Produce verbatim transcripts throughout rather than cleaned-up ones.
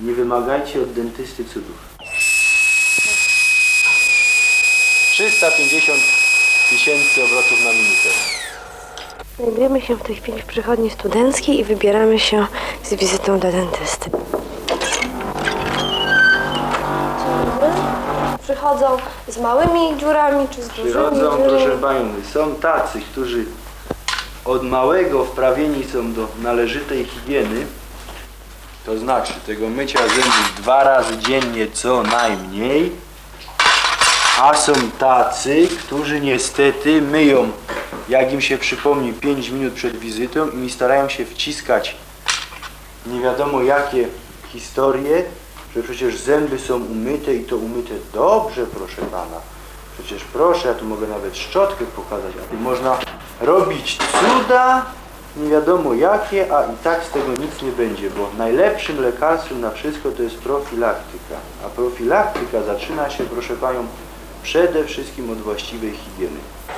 Nie wymagajcie od dentysty cudów. trzysta pięćdziesiąt tysięcy obrotów na minutę. Znajdujemy się w tej chwili w przychodni studenckiej i wybieramy się z wizytą do dentysty. Przychodzą z małymi dziurami czy z dużymi Przychodzą, dziurami? proszę panią, są tacy, którzy od małego wprawieni są do należytej higieny, to znaczy tego mycia zębów dwa razy dziennie co najmniej, a są tacy, którzy niestety myją, jak im się przypomni, pięć minut przed wizytą i starają się wciskać nie wiadomo jakie historie, że przecież zęby są umyte i to umyte dobrze, proszę pana. Przecież proszę, ja tu mogę nawet szczotkę pokazać, a tu można robić cuda, nie wiadomo jakie, a i tak z tego nic nie będzie, bo najlepszym lekarstwem na wszystko to jest profilaktyka. A profilaktyka zaczyna się, proszę panią, przede wszystkim od właściwej higieny.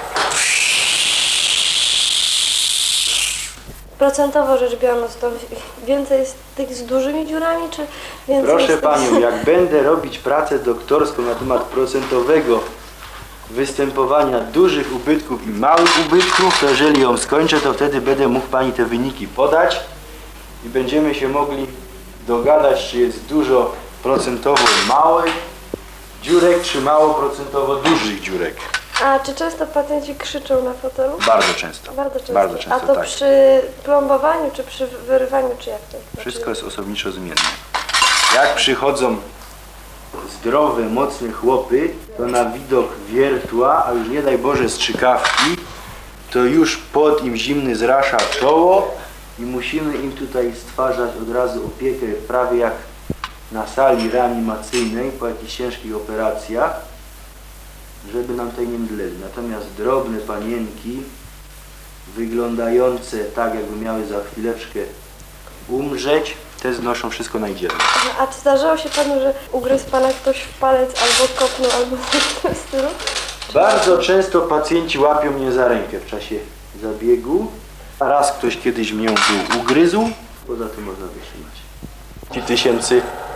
Procentowo rzecz biorąc, to więcej jest tych z dużymi dziurami, czy więcej Proszę jest tych... panią, jak będę robić pracę doktorską na temat procentowego występowania dużych ubytków i małych ubytków, to jeżeli ją skończę, to wtedy będę mógł pani te wyniki podać i będziemy się mogli dogadać, czy jest dużo procentowo małych dziurek, czy mało procentowo dużych dziurek. A czy często pacjenci krzyczą na fotelu? Bardzo często. Bardzo często. Bardzo często, A to tak. przy plombowaniu, czy przy wyrywaniu, czy jak to jest? Wszystko jest osobniczo zmienne. Jak przychodzą zdrowe, mocne chłopy, to na widok wiertła, a już nie daj Boże strzykawki, to już pot im zimny zrasza czoło i musimy im tutaj stwarzać od razu opiekę prawie jak na sali reanimacyjnej po jakichś ciężkich operacjach, żeby nam tutaj nie mdleli. Natomiast drobne panienki, wyglądające tak, jakby miały za chwileczkę umrzeć, te znoszą wszystko na dzielnie. A czy zdarzyło się panu, że ugryzł pana ktoś w palec, albo kopnął, albo coś w tym stylu? Bardzo często pacjenci łapią mnie za rękę w czasie zabiegu. A raz ktoś kiedyś mnie był ugryzł, poza tym można wytrzymać. tysięcy